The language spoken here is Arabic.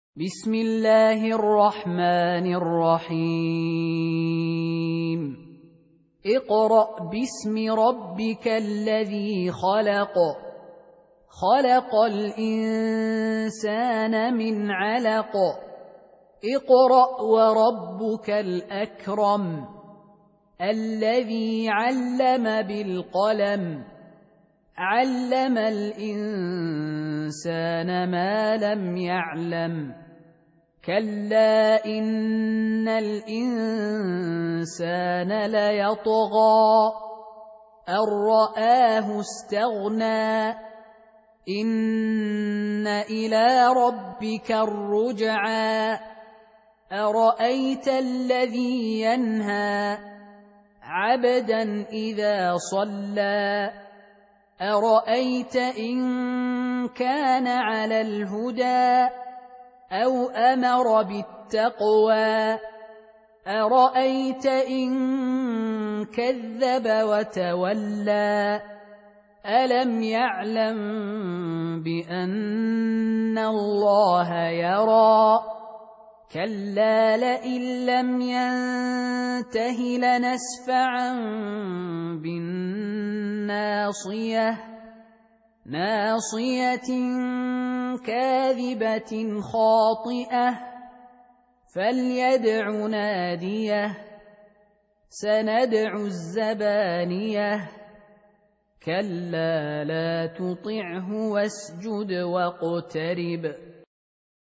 بسم الله الرحمن الرحيم اقرأ باسم ربك الذي خلق خلق الإنسان من علق اقرأ وربك الأكرم الذي علم بالقلم علم الإنسان ما لم يعلم كلا إن الإنسان ليطغى أن رآه استغنى إن إلى ربك الرجعى أرأيت الذي ينهى عبدا إذا صلى أرأيت إن كان على الهدى أو أمر بالتقوى أرأيت إن كذب وتولى ألم يعلم بأن الله يرى كلا لئن لم ينته لنسفعا بالناصية ناصية كاذبة خاطئة فليدع ناديه سندع الزبانية كلا لا تطعه واسجد واقترب